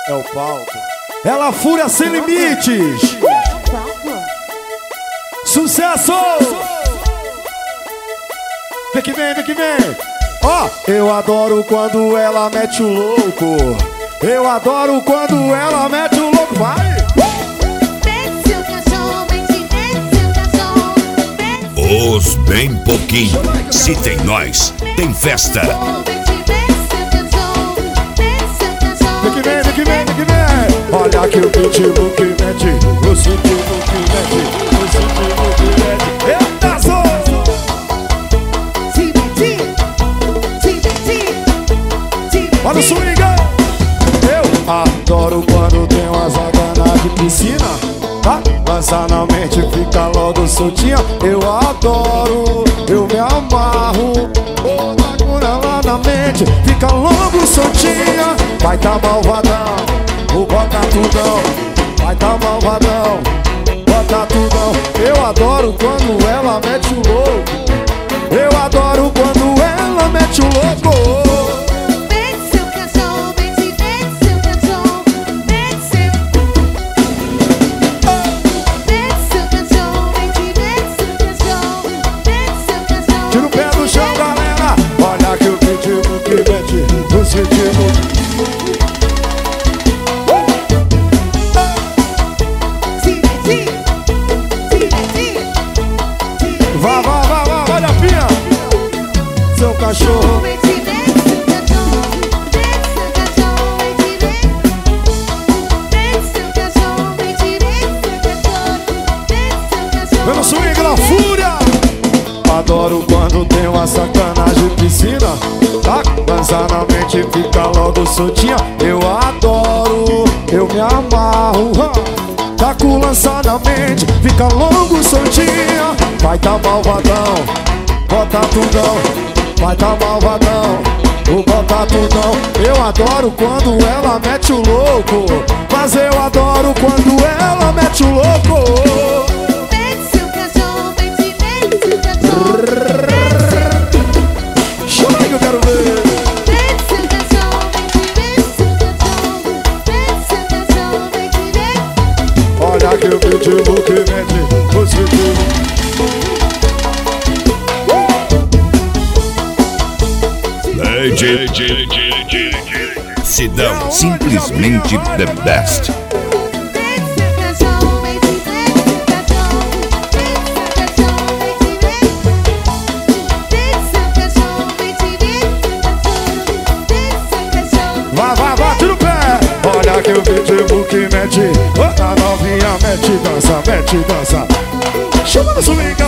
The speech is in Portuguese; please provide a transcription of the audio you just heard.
É o palco. Ela fúria sem limites. Sucesso! Vem que vem, vem que vem. Ó, eu adoro quando ela mete o louco. Eu adoro quando ela mete o louco. Vai! Os bem pouquinho. Se tem nós, tem festa. Vem que vem, vem que vem, vem que vem. Olha que o pitbull que mete, o pitbull que mete, o pitbull que mete. Eita, sou! Olha o swing! Eu adoro quando tem uma sacanagem de piscina, tá? Lança na mente, fica logo soltinha. Eu adoro, eu me amarro. Bota com ela na mente, fica logo soltinha. Vai tá malvadão, o bota tudão. Vai tá malvadão, bota tudão. Eu adoro quando ela mete o louco. Eu adoro quando ela mete o louco. Tira o pé do chão, galera. Olha que o pitbull que mete, o pitbull. Vá, vá, vá, vá, olha a pia. Seu cachorro. Pelo swing da fúria. Adoro quando tem uma sacanagem de piscina, tá? Dança na mente, fica logo soltinha. Eu adoro, eu me amarro. Tá com lança na mente, fica logo soltinha. Vai tá malvadão, bota tudão. Vai tá malvadão, o bota tudão. Eu adoro quando ela mete o louco, mas eu adoro quando ela mete o louco. Chama aí que eu quero ver. Olha que o pitbull que mete, o pitbull. Sidão, simplesmente the best. Vai, vai, vai, tira o pé. Olha que o pitbull que mete, a novinha mete dança, mete dança. Chama no swing.